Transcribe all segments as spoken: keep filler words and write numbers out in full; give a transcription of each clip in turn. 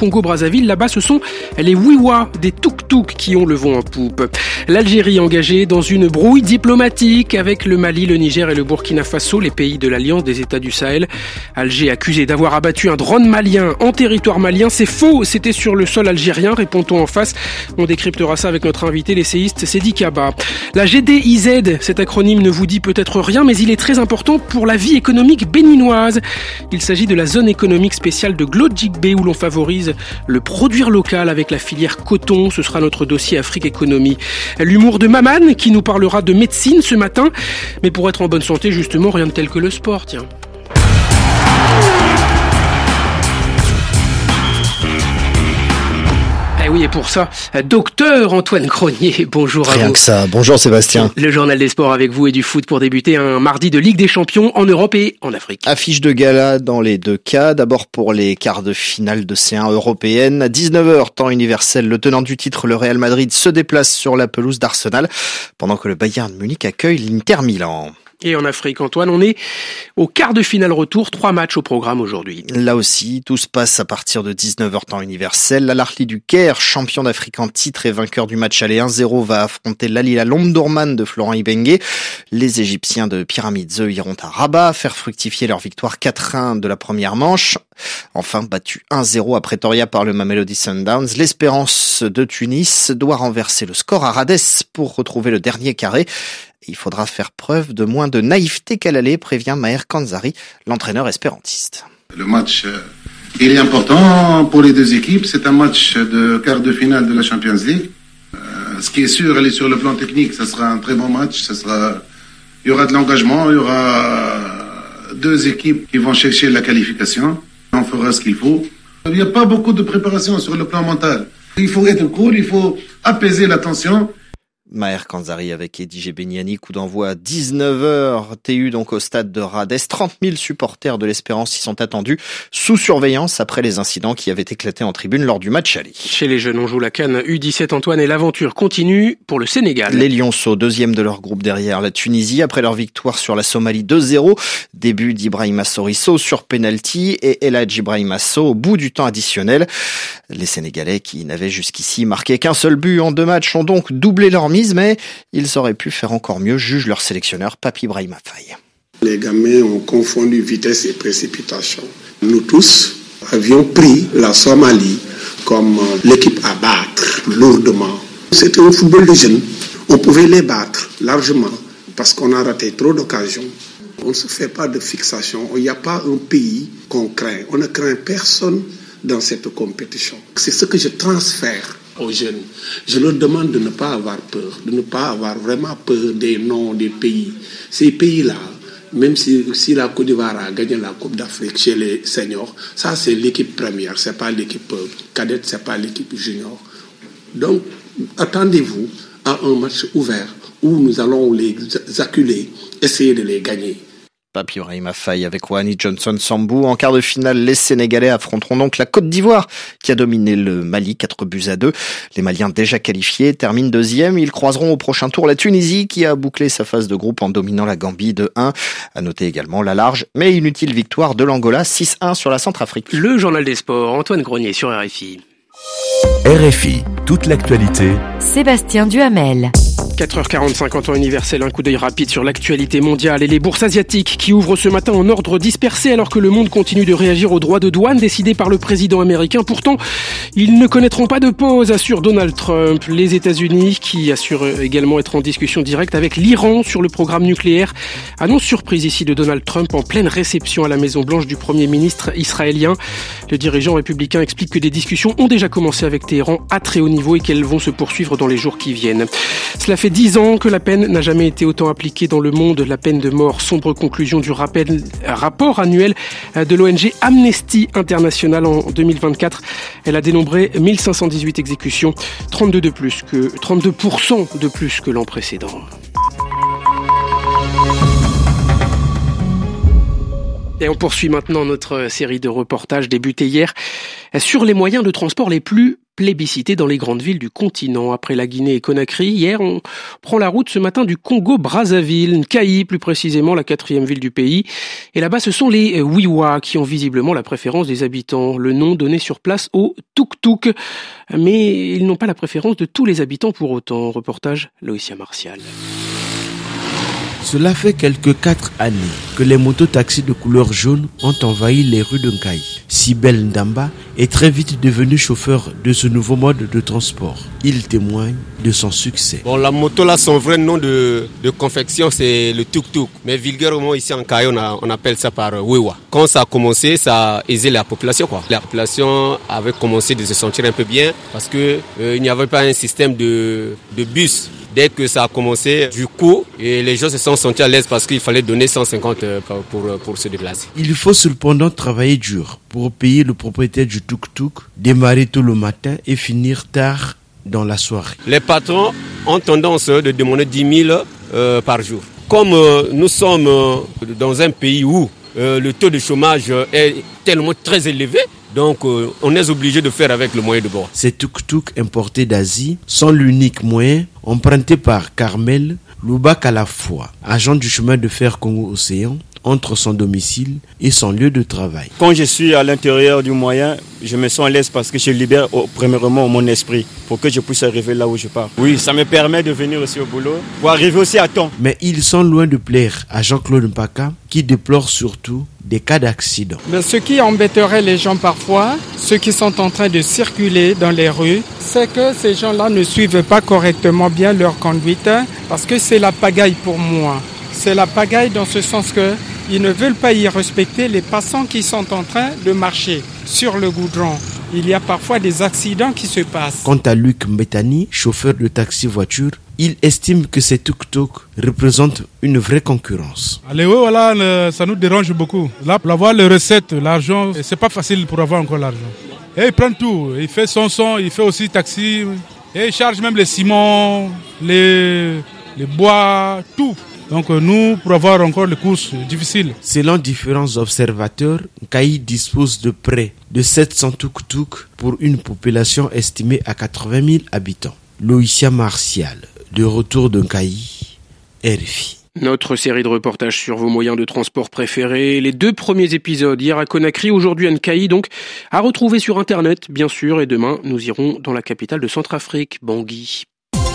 Congo-Brazzaville. Là-bas, ce sont les Wiwa, des tuk-tuk qui ont le vent en poupe. L'Algérie engagée dans une brouille diplomatique avec le Mali, le Niger et le Burkina Faso, les pays de l'Alliance des États du Sahel. Alger accusé d'avoir abattu un drone malien en territoire malien. C'est faux, c'était sur le sol algérien, répond-on en face. On décryptera ça avec notre invité, l'essayiste Sedi Kaba. La G D I Z, cet acronyme ne vous dit peut-être rien, mais il est très important pour la vie économique béninoise. Il s'agit de la zone économique spéciale de Glodjikbe où l'on favorise le produire local avec la filière coton. Ce sera notre dossier Afrique Économie. L'humour de Maman qui nous parlera de médecine ce matin. Mais pour être en bonne santé, justement, rien de tel que le sport, tiens. Eh oui, et pour ça, docteur Antoine Grenier, bonjour à vous. Rien que ça, bonjour Sébastien. Le journal des sports avec vous et du foot pour débuter un mardi de Ligue des Champions en Europe et en Afrique. Affiche de gala dans les deux cas, d'abord pour les quarts de finale de C un européenne. À dix-neuf heures, temps universel, le tenant du titre, le Real Madrid, se déplace sur la pelouse d'Arsenal, pendant que le Bayern Munich accueille l'Inter Milan. Et en Afrique, Antoine, on est au quart de finale retour, trois matchs au programme aujourd'hui. Là aussi, tout se passe à partir de dix-neuf heures temps universel. L'Al Ahly du Caire, champion d'Afrique en titre et vainqueur du match aller un zéro, va affronter l'Al Hilal Omdurman de Florent Ibenge. Les Égyptiens de Pyramids, eux, iront à Rabat faire fructifier leur victoire quatre un de la première manche. Enfin, battu un zéro à Pretoria par le Mamelodi Sundowns, l'Espérance de Tunis doit renverser le score à Rades pour retrouver le dernier carré. Il faudra faire preuve de moins de naïveté qu'à l'aller, prévient Maher Kanzari, l'entraîneur espérantiste. Le match, euh, il est important pour les deux équipes. C'est un match de quart de finale de la Champions League. Euh, ce qui est sûr, aller sur le plan technique, ça sera un très bon match. Ça sera, il y aura de l'engagement, il y aura deux équipes qui vont chercher la qualification. On fera ce qu'il faut. Il n'y a pas beaucoup de préparation sur le plan mental. Il faut être cool, il faut apaiser la tension. Maher Kanzari avec Eddie Beniani, coup d'envoi à dix-neuf heures, T U donc au stade de Rades. trente mille supporters de l'Espérance y sont attendus, sous surveillance après les incidents qui avaient éclaté en tribune lors du match aller. Chez les jeunes, on joue la CAN U dix-sept, Antoine, et l'aventure continue pour le Sénégal. Les Lionceaux, deuxième de leur groupe derrière la Tunisie, après leur victoire sur la Somalie deux zéro. Début d'Ibrahima Sorisso sur penalty et Eladj Ibrahima Sow au bout du temps additionnel. Les Sénégalais, qui n'avaient jusqu'ici marqué qu'un seul but en deux matchs, ont donc doublé leur mise, mais ils auraient pu faire encore mieux, juge leur sélectionneur Papi Brahima Faye. Les gamins ont confondu vitesse et précipitation. Nous tous avions pris la Somalie comme l'équipe à battre lourdement. C'était un football de jeunes. On pouvait les battre largement parce qu'on a raté trop d'occasions. On ne se fait pas de fixation. Il n'y a pas un pays qu'on craint. On ne craint personne dans cette compétition. C'est ce que je transfère aux jeunes. Je leur demande de ne pas avoir peur, de ne pas avoir vraiment peur des noms des pays. Ces pays-là, même si, si la Côte d'Ivoire a gagné la Coupe d'Afrique chez les seniors, ça c'est l'équipe première, c'est pas l'équipe cadette, c'est pas l'équipe junior. Donc, attendez-vous à un match ouvert où nous allons les acculer, essayer de les gagner. Papi Brahima Faye avec Wahani Johnson Sambou. En quart de finale, les Sénégalais affronteront donc la Côte d'Ivoire qui a dominé le Mali, quatre buts à deux. Les Maliens déjà qualifiés terminent deuxième. Ils croiseront au prochain tour la Tunisie qui a bouclé sa phase de groupe en dominant la Gambie de un. À noter également la large mais inutile victoire de l'Angola six un sur la Centrafrique. Le journal des sports, Antoine Grenier sur R F I. R F I, toute l'actualité. Sébastien Duhamel. quatre heures quarante-cinq en temps universel, un coup d'œil rapide sur l'actualité mondiale et les bourses asiatiques qui ouvrent ce matin en ordre dispersé alors que le monde continue de réagir aux droits de douane décidés par le président américain. Pourtant, ils ne connaîtront pas de pause, assure Donald Trump. Les États-Unis, qui assurent également être en discussion directe avec l'Iran sur le programme nucléaire. Annonce surprise ici de Donald Trump en pleine réception à la Maison-Blanche du Premier ministre israélien. Le dirigeant républicain explique que des discussions ont déjà commencé avec Téhéran à très haut niveau et qu'elles vont se poursuivre dans les jours qui viennent. Cela fait dix ans que la peine n'a jamais été autant appliquée dans le monde. La peine de mort, sombre conclusion du rappel, rapport annuel de l'O N G Amnesty International en deux mille vingt-quatre. Elle a dénombré mille cinq cent dix-huit exécutions, trente-deux de plus que, trente-deux pour cent de plus que l'an précédent. Et on poursuit maintenant notre série de reportages débutée hier sur les moyens de transport les plus plébiscité dans les grandes villes du continent. Après la Guinée et Conakry, hier, on prend la route ce matin du Congo-Brazzaville, Nkayi plus précisément, la quatrième ville du pays. Et là-bas, ce sont les Wiwa qui ont visiblement la préférence des habitants. Le nom donné sur place au tuk-tuk. Mais ils n'ont pas la préférence de tous les habitants pour autant. Reportage Loïcia Martial. Cela fait quelques quatre années que les mototaxis de couleur jaune ont envahi les rues de Nkayi. Sibel Ndamba est très vite devenu chauffeur de ce nouveau mode de transport. Il témoigne de son succès. Bon, la moto là, son vrai nom de, de confection, c'est le tuk-tuk. Mais vulgairement ici en Nkayi, on, a, on appelle ça par Wiwa. Quand ça a commencé, ça a aisé la population, quoi. La population avait commencé de se sentir un peu bien parce que euh, il n'y avait pas un système de, de bus. Dès que ça a commencé, du coup, et les gens se sont sentis à l'aise parce qu'il fallait donner cent cinquante pour, pour se déplacer. Il faut cependant travailler dur pour payer le propriétaire du tuk-tuk, démarrer tôt le matin et finir tard dans la soirée. Les patrons ont tendance de demander dix mille euh, par jour. Comme euh, nous sommes euh, dans un pays où euh, le taux de chômage est tellement très élevé, donc euh, on est obligé de faire avec le moyen de bord. Ces tuk-tuk importés d'Asie sont l'unique moyen emprunté par Carmel Loubak à la fois, agent du chemin de fer Congo-Océan, entre son domicile et son lieu de travail. Quand je suis à l'intérieur du moyen, je me sens à l'aise parce que je libère au, premièrement mon esprit pour que je puisse arriver là où je pars. Oui, ça me permet de venir aussi au boulot pour arriver aussi à temps. Mais ils sont loin de plaire à Jean-Claude Mpaka qui déplore surtout des cas d'accident. Mais ce qui embêterait les gens parfois, ceux qui sont en train de circuler dans les rues, c'est que ces gens-là ne suivent pas correctement bien leur conduite parce que c'est la pagaille pour moi. C'est la pagaille dans ce sens que ils ne veulent pas y respecter les passants qui sont en train de marcher sur le goudron. Il y a parfois des accidents qui se passent. Quant à Luc Mbetani, chauffeur de taxi-voiture, il estime que ces tuk-tuk représentent une vraie concurrence. Allez, oui, voilà, ça nous dérange beaucoup. Là, pour avoir les recettes, l'argent, c'est pas facile pour avoir encore l'argent. Et il prend tout. Il fait son son, il fait aussi taxi. Et il charge même les ciments, les, les bois, tout. Donc nous, pour avoir encore les courses difficiles. Selon différents observateurs, Nkayi dispose de près de sept cents tuk-tuk pour une population estimée à quatre-vingt mille habitants. Loïcia Martial, de retour de Nkayi, R F I. Notre série de reportages sur vos moyens de transport préférés, les deux premiers épisodes, hier à Conakry, aujourd'hui à Nkayi, donc à retrouver sur Internet, bien sûr, et demain, nous irons dans la capitale de Centrafrique, Bangui.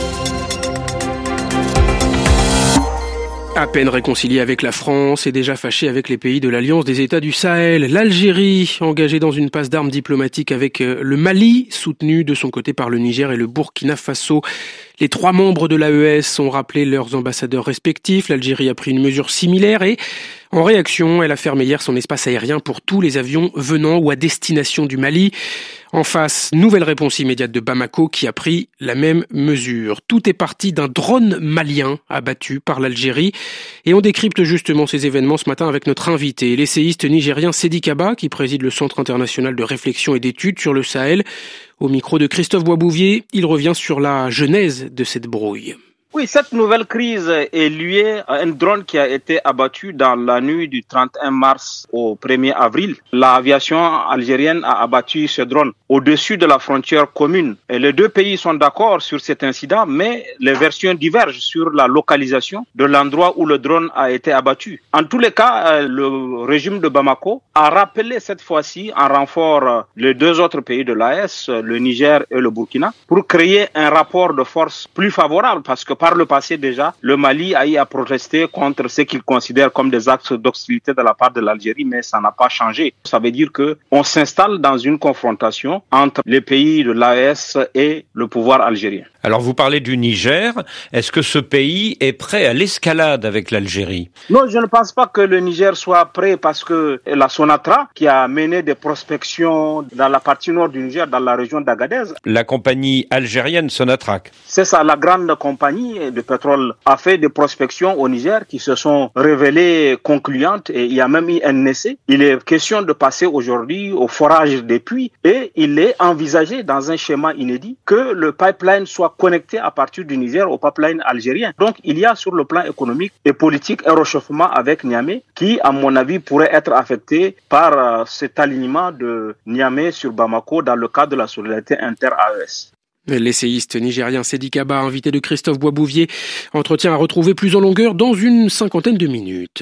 À peine réconcilié avec la France et déjà fâché avec les pays de l'Alliance des États du Sahel, l'Algérie, engagée dans une passe d'armes diplomatique avec le Mali, soutenu de son côté par le Niger et le Burkina Faso. Les trois membres de l'A E S ont rappelé leurs ambassadeurs respectifs. L'Algérie a pris une mesure similaire et, en réaction, elle a fermé hier son espace aérien pour tous les avions venant ou à destination du Mali. En face, nouvelle réponse immédiate de Bamako qui a pris la même mesure. Tout est parti d'un drone malien abattu par l'Algérie. Et on décrypte justement ces événements ce matin avec notre invité, l'essayiste nigérien Sedi Kaba, qui préside le Centre international de réflexion et d'études sur le Sahel. Au micro de Christophe Boisbouvier, il revient sur la genèse de cette brouille. Oui, cette nouvelle crise est liée à un drone qui a été abattu dans la nuit du trente et un mars au premier avril. L'aviation algérienne a abattu ce drone au-dessus de la frontière commune. Et les deux pays sont d'accord sur cet incident, mais les versions divergent sur la localisation de l'endroit où le drone a été abattu. En tous les cas, le régime de Bamako a rappelé cette fois-ci en renfort les deux autres pays de l'A E S, le Niger et le Burkina, pour créer un rapport de force plus favorable parce que par le passé déjà, le Mali a eu à protester contre ce qu'il considère comme des actes d'hostilité de la part de l'Algérie, mais ça n'a pas changé. Ça veut dire que on s'installe dans une confrontation entre les pays de l'A E S et le pouvoir algérien. Alors vous parlez du Niger, est-ce que ce pays est prêt à l'escalade avec l'Algérie? Non, je ne pense pas que le Niger soit prêt parce que la Sonatra, qui a mené des prospections dans la partie nord du Niger, dans la région d'Agadez. La compagnie algérienne Sonatrach. C'est ça, la grande compagnie compagnie de pétrole a fait des prospections au Niger qui se sont révélées concluantes et il y a même eu un essai. Il est question de passer aujourd'hui au forage des puits et il est envisagé dans un schéma inédit que le pipeline soit connecté à partir du Niger au pipeline algérien. Donc il y a sur le plan économique et politique un réchauffement avec Niamey qui, à mon avis, pourrait être affecté par euh, cet alignement de Niamey sur Bamako dans le cadre de la solidarité inter-A E S. L'essayiste nigérien Sedi Kaba, invité de Christophe Boisbouvier, entretien à retrouver plus en longueur dans une cinquantaine de minutes.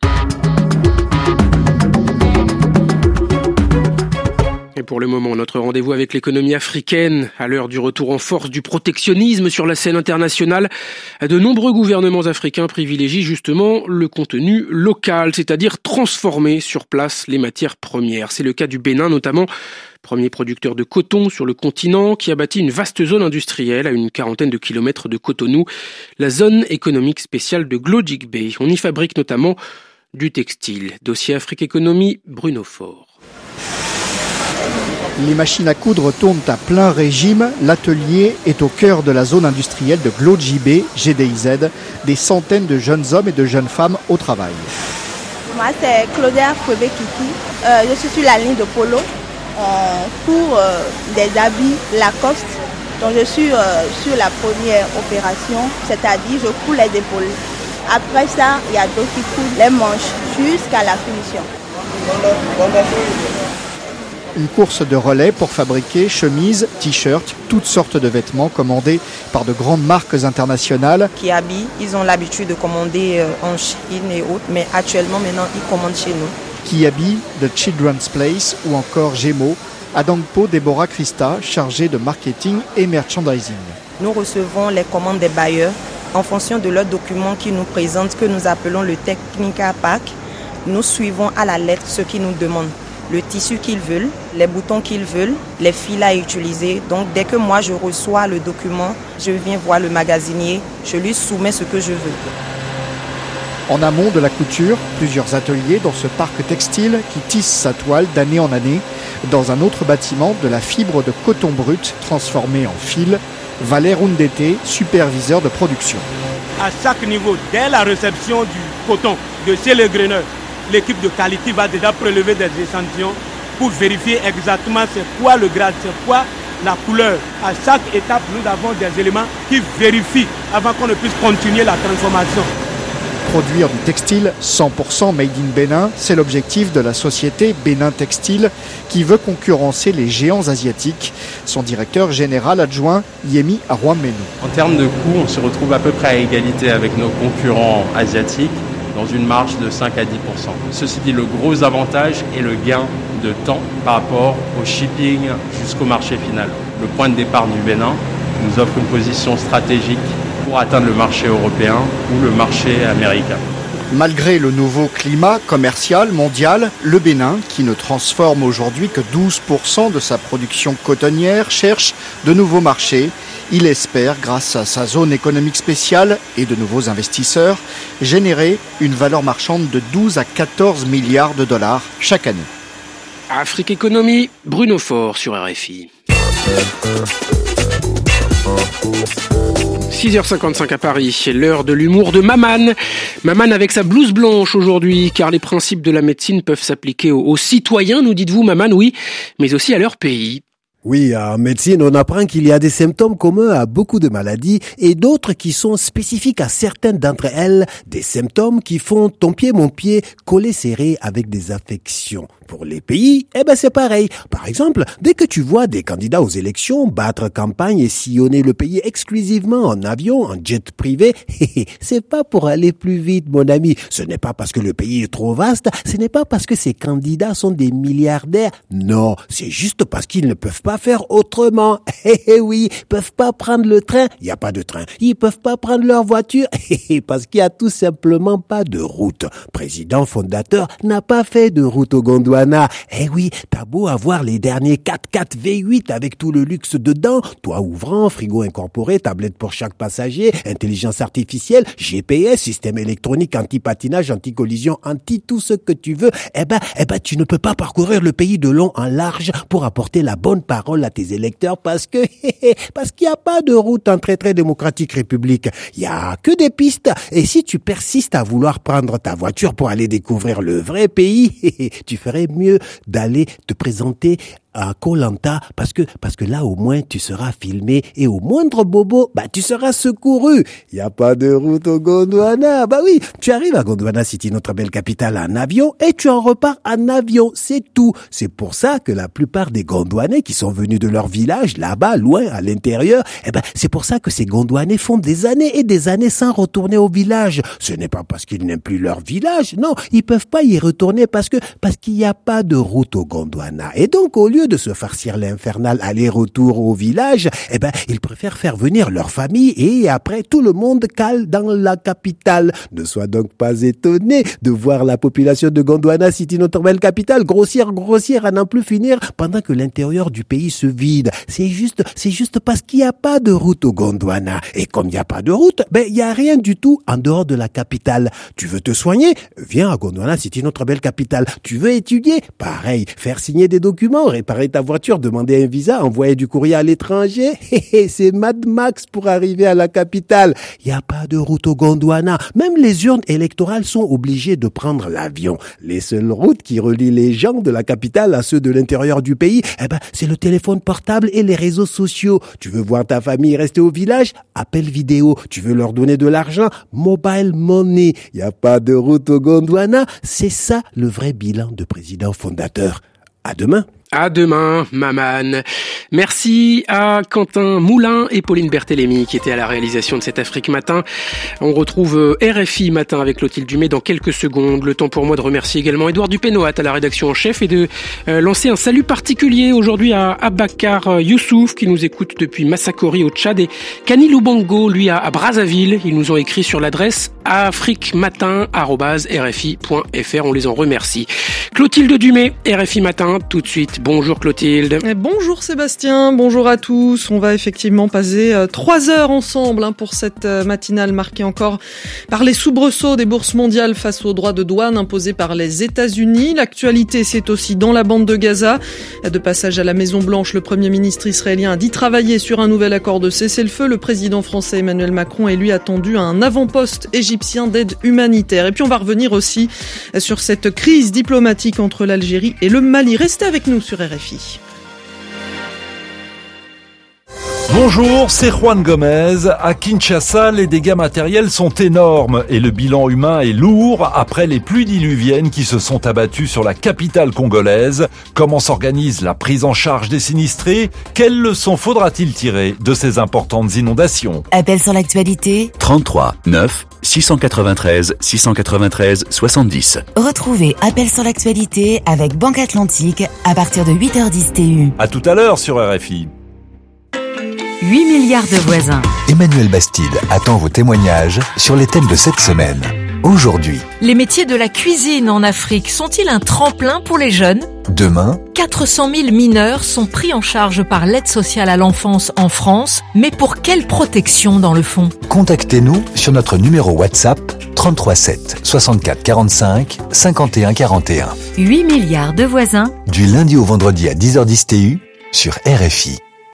Et pour le moment, notre rendez-vous avec l'économie africaine. À l'heure du retour en force du protectionnisme sur la scène internationale, de nombreux gouvernements africains privilégient justement le contenu local, c'est-à-dire transformer sur place les matières premières. C'est le cas du Bénin notamment, premier producteur de coton sur le continent, qui a bâti une vaste zone industrielle à une quarantaine de kilomètres de Cotonou, la zone économique spéciale de Glodjikbe. On y fabrique notamment du textile. Dossier Afrique Économie, Bruno Faure. Les machines à coudre tournent à plein régime. L'atelier est au cœur de la zone industrielle de Glodjikbe, G D I Z. Des centaines de jeunes hommes et de jeunes femmes au travail. Moi, c'est Claudia Fouébé-Kiki. Euh, je suis sur la ligne de Polo. On court euh, des habits Lacoste. Donc, je suis euh, sur la première opération, c'est-à-dire je couds les épaules. Après ça, il y a d'autres qui coudent les manches jusqu'à la finition. Une course de relais pour fabriquer chemises, t-shirts, toutes sortes de vêtements commandés par de grandes marques internationales. Qui habillent, ils ont l'habitude de commander en Chine et autres, mais actuellement maintenant ils commandent chez nous. Qui habille The Children's Place ou encore Gémeaux. À Dangpo, Déborah Christa, chargée de marketing et merchandising. Nous recevons les commandes des bailleurs en fonction de leurs documents qui nous présentent, que nous appelons le Technica Pack. Nous suivons à la lettre ce qu'ils nous demandent. Le tissu qu'ils veulent, les boutons qu'ils veulent, les fils à utiliser. Donc dès que moi je reçois le document, je viens voir le magasinier, je lui soumets ce que je veux. En amont de la couture, plusieurs ateliers dans ce parc textile qui tisse sa toile d'année en année. Dans un autre bâtiment, de la fibre de coton brut transformée en fil. Valère Oundete, superviseur de production. À chaque niveau, dès la réception du coton de chez le graineur, l'équipe de qualité va déjà prélever des échantillons pour vérifier exactement c'est quoi le grade, c'est quoi la couleur. À chaque étape, nous avons des éléments qui vérifient avant qu'on ne puisse continuer la transformation. Produire du textile cent pour cent made in Bénin, c'est l'objectif de la société Bénin Textile qui veut concurrencer les géants asiatiques. Son directeur général adjoint, Yemi Arwamenu. En termes de coûts, on se retrouve à peu près à égalité avec nos concurrents asiatiques, dans une marge de cinq à dix pour cent. Ceci dit, le gros avantage est le gain de temps par rapport au shipping jusqu'au marché final. Le point de départ du Bénin nous offre une position stratégique pour atteindre le marché européen ou le marché américain. Malgré le nouveau climat commercial mondial, le Bénin, qui ne transforme aujourd'hui que douze pour cent de sa production cotonnière, cherche de nouveaux marchés. Il espère, grâce à sa zone économique spéciale et de nouveaux investisseurs, générer une valeur marchande de douze à quatorze milliards de dollars chaque année. Afrique Économie, Bruno Faure sur R F I. six heures cinquante-cinq à Paris, l'heure de l'humour de Maman. Maman avec sa blouse blanche aujourd'hui, car les principes de la médecine peuvent s'appliquer aux, aux citoyens, nous dites-vous Maman, oui, mais aussi à leur pays. Oui, en médecine, on apprend qu'il y a des symptômes communs à beaucoup de maladies et d'autres qui sont spécifiques à certaines d'entre elles, des symptômes qui font ton pied, mon pied, collé serré avec des affections. Pour les pays, eh ben c'est pareil. Par exemple, dès que tu vois des candidats aux élections battre campagne et sillonner le pays exclusivement en avion, en jet privé, c'est pas pour aller plus vite, mon ami. Ce n'est pas parce que le pays est trop vaste, ce n'est pas parce que ces candidats sont des milliardaires. Non, c'est juste parce qu'ils ne peuvent pas faire autrement. Eh eh oui, ils peuvent pas prendre le train, il y a pas de train. Ils peuvent pas prendre leur voiture parce qu'il y a tout simplement pas de route. Président fondateur n'a pas fait de route au Gondwana. Gondwana. Eh oui, t'as beau avoir les derniers quatre quatre V huit avec tout le luxe dedans, toit ouvrant, frigo incorporé, tablette pour chaque passager, intelligence artificielle, G P S, système électronique, anti-patinage, anti-collision, anti tout ce que tu veux, eh ben, eh ben, tu ne peux pas parcourir le pays de long en large pour apporter la bonne parole à tes électeurs parce que, parce qu'il n'y a pas de route en très très démocratique république. Il y a que des pistes. Et si tu persistes à vouloir prendre ta voiture pour aller découvrir le vrai pays, tu ferais mieux d'aller te présenter à Koh Lanta parce que parce que là au moins tu seras filmé et au moindre bobo bah tu seras secouru. Il y a pas de route au Gondwana. Bah oui, tu arrives à Gondwana City, notre belle capitale, en avion et tu en repars en avion, c'est tout. C'est pour ça que la plupart des Gondwanais qui sont venus de leur village là-bas loin à l'intérieur, eh ben c'est pour ça que ces Gondwanais font des années et des années sans retourner au village. Ce n'est pas parce qu'ils n'aiment plus leur village, non, ils peuvent pas y retourner parce que parce qu'il n'y a pas de route au Gondwana. Et donc au lieu de se farcir l'infernal aller-retour au village, eh ben, ils préfèrent faire venir leur famille et après tout le monde cale dans la capitale. Ne sois donc pas étonné de voir la population de Gondwana City, notre belle capitale, grossir, grossir à n'en plus finir pendant que l'intérieur du pays se vide. C'est juste, c'est juste parce qu'il n'y a pas de route au Gondwana. Et comme il n'y a pas de route, ben, il n'y a rien du tout en dehors de la capitale. Tu veux te soigner? Viens à Gondwana City, notre belle capitale. Tu veux étudier? Pareil. Faire signer des documents, réparer ta voiture, demander un visa, envoyer du courrier à l'étranger. C'est Mad Max pour arriver à la capitale. Il n'y a pas de route au Gondwana. Même les urnes électorales sont obligées de prendre l'avion. Les seules routes qui relient les gens de la capitale à ceux de l'intérieur du pays, eh ben, c'est le téléphone portable et les réseaux sociaux. Tu veux voir ta famille rester au village? Appel vidéo. Tu veux leur donner de l'argent? Mobile money. Il n'y a pas de route au Gondwana. C'est ça le vrai bilan de président fondateur. À demain. À demain, Maman. Merci à Quentin Moulin et Pauline Berthélémy qui étaient à la réalisation de cet Afrique Matin. On retrouve R F I Matin avec Clotilde Dumais dans quelques secondes. Le temps pour moi de remercier également Édouard Dupénoat à la rédaction en chef et de euh, lancer un salut particulier aujourd'hui à Abakar Youssouf qui nous écoute depuis Massakori au Tchad et Kani Lubango, lui, à, à Brazzaville. Ils nous ont écrit sur l'adresse afriquematin arobase r f i point f r. On les en remercie. Clotilde Dumais, R F I Matin, tout de suite. Bonjour Clotilde. Et bonjour Sébastien, bonjour à tous. On va effectivement passer euh, trois heures ensemble hein, pour cette euh, matinale marquée encore par les soubresauts des bourses mondiales face aux droits de douane imposés par les États-Unis. L'actualité, c'est aussi dans la bande de Gaza. De passage à la Maison-Blanche, le Premier ministre israélien a dit travailler sur un nouvel accord de cessez-le-feu. Le président français Emmanuel Macron est lui attendu à un avant-poste égyptien d'aide humanitaire. Et puis on va revenir aussi sur cette crise diplomatique entre l'Algérie et le Mali. Restez avec nous sur R F I. Bonjour, c'est Juan Gomez. À Kinshasa, les dégâts matériels sont énormes et le bilan humain est lourd après les pluies diluviennes qui se sont abattues sur la capitale congolaise. Comment s'organise la prise en charge des sinistrés? Quelles leçons faudra-t-il tirer de ces importantes inondations? Appel sur l'actualité trente-trois neuf six cent quatre-vingt-treize six cent quatre-vingt-treize soixante-dix. Retrouvez Appel sur l'actualité avec Banque Atlantique à partir de huit heures dix T U. À tout à l'heure sur R F I. huit milliards de voisins. Emmanuel Bastide attend vos témoignages sur les thèmes de cette semaine. Aujourd'hui, les métiers de la cuisine en Afrique sont-ils un tremplin pour les jeunes? demain, quatre cent mille mineurs sont pris en charge par l'aide sociale à l'enfance en France, mais pour quelle protection dans le fond? Contactez-nous sur notre numéro WhatsApp trente-trois sept soixante-quatre quarante-cinq cinquante et un quarante et un. huit milliards de voisins. Du lundi au vendredi à dix heures dix T U sur R F I.